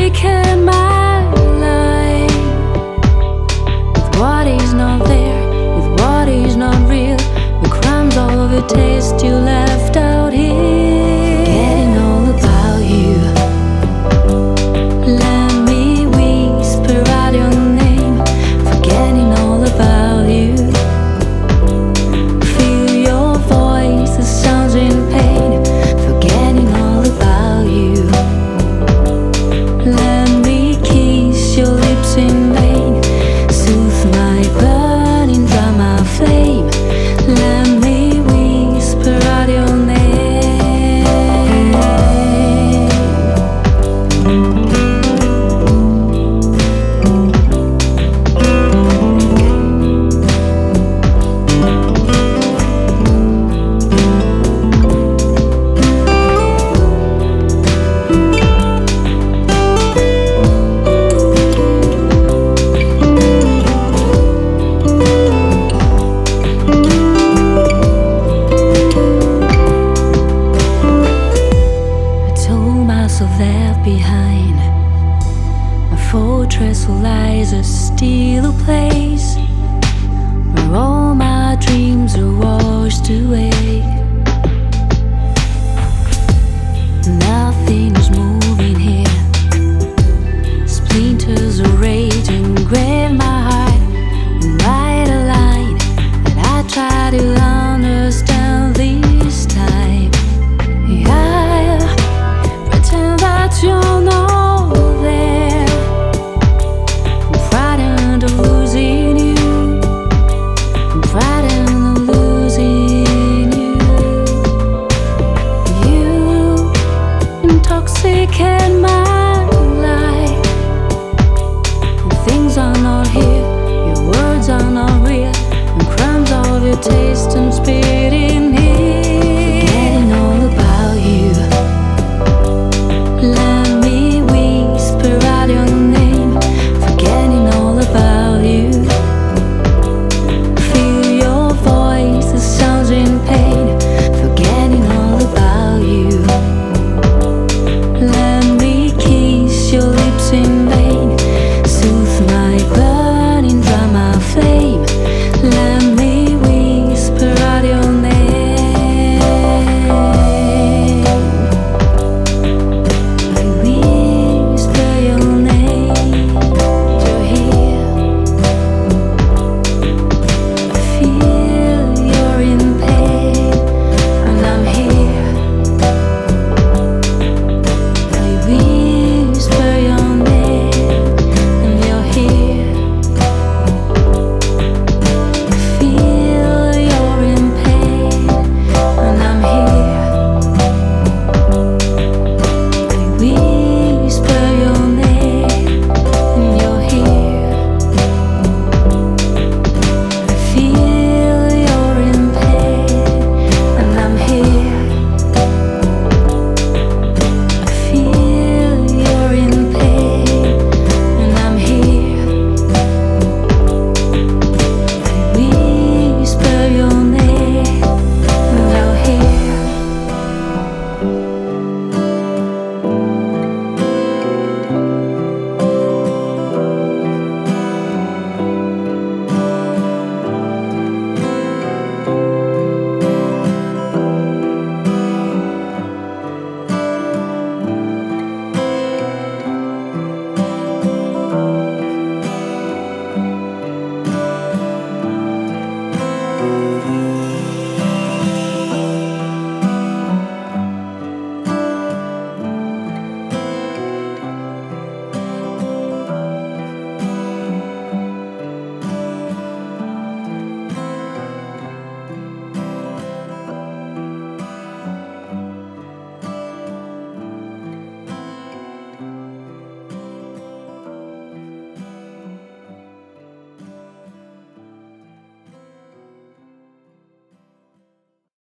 intoxicate my life with what is not there, with what is not real, the crumbs of a taste you left out here. Forgetting all about you, let me whisper out your name. Forgetting all about you, feel your voice, the sounds in pain. Forgetting all about you, let me kiss your lips in vain. Soothe my burning, dry my flame. Let me whisper out your name. Left behind, a fortress where lies a still place where all my dreams are washed away. Nothing is moving here, splinters are raging, grave my heart and write a line that I try to understand this time. You're not there. I'm frightened of losing you. I'm frightened of losing you. You intoxicate my life. And things are not here, your words are not real, and crumbs of your taste and spirit.